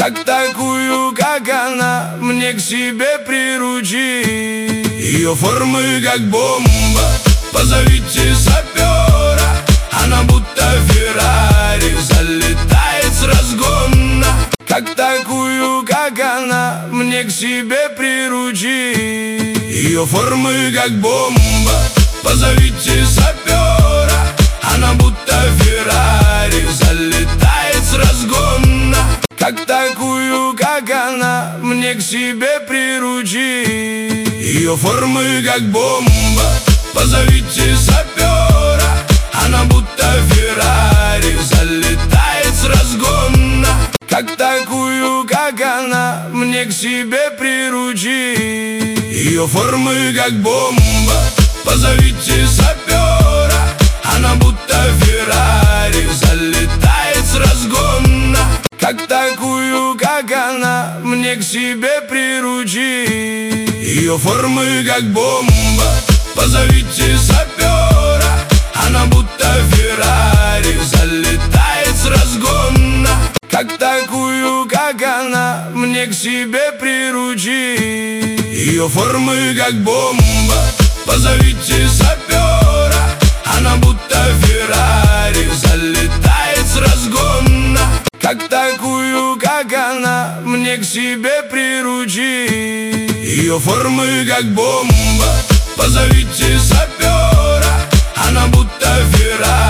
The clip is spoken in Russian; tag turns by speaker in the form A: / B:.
A: как такую, как она, мне к себе приручи. Ее формы как бомба, позовите сапера. Она будто Феррари, залетает с разгона. Как такую, как она, мне к себе приручи. Ее формы как бомба, позовите сапера. Она будто Феррари, залетает с разгона. Как такую, как она, мне к себе приручи. Ее формы как бомба, позовите сапера. Она будто Феррари, залетает с разгона. Как такую, как она, мне к себе приручи. Ее формы как бомба, позовите сапера. Она будто Феррари, залетает с разгона. Как такую, как она, мне к себе приручи. Ее формы как бомба, позовите сапера. Она будто Феррари, залетает с разгона. Как такую, как она, мне к себе приручи. Ее формы как бомба, позовите сапера. Она будто Феррари, залетает с разгона. Как такую, как она, мне к себе приручи. Ее формы как бомба, позовите сапера. Она будто Феррари.